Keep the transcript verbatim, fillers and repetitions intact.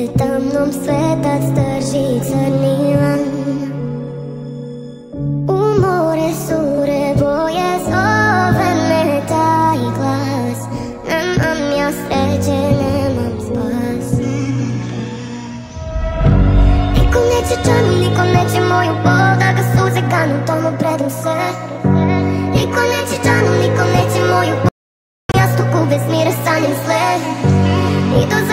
tamnom svetac drži crni lan. U more sure boje zove me taj glas. Nemam ja sreće, nemam spas. Niko neće čanu, niko neće moju bol, da ga suze kanu, tomu predam se. Niko neće čanu, niko neće moju bol, jastuku bez mira sanjam sve. I do